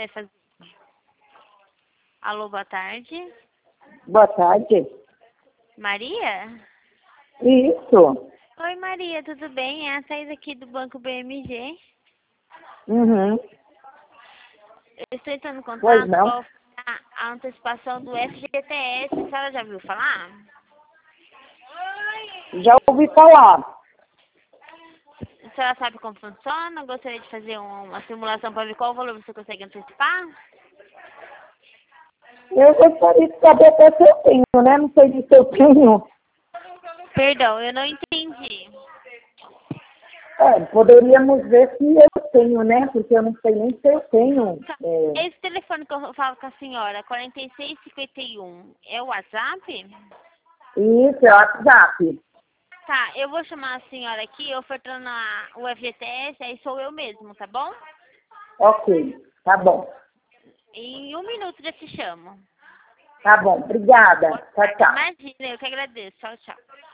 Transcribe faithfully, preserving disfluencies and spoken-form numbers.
vai fazer? Alô, boa tarde. Boa tarde. Maria? Isso. Oi, Maria, tudo bem? É a Thaís aqui do Banco B M G. Uhum. Eu estou entrando em Pois contato não. com a, a antecipação do F G T S. A senhora já ouviu falar? Já ouvi falar. A senhora sabe como funciona? Gostaria de fazer um- uma simulação para ver qual valor você consegue antecipar? Eu gostaria de saber até se eu tenho, né? Não sei se eu tenho. Perdão, eu não entendi. É, poderíamos ver se eu tenho, né? Porque eu não sei nem se eu tenho. Tá. É, Esse telefone que eu falo com a senhora, quarenta e seis cinquenta e um, é o WhatsApp? isso, é o WhatsApp. Tá, eu vou chamar a senhora aqui, ofertando a, o F G T S, aí sou eu mesmo, tá bom? Ok, tá bom. Em um minuto já te chamo. Tá bom, obrigada. Boa Tchau, tarde. tchau. Imagina, eu que agradeço. Tchau, tchau.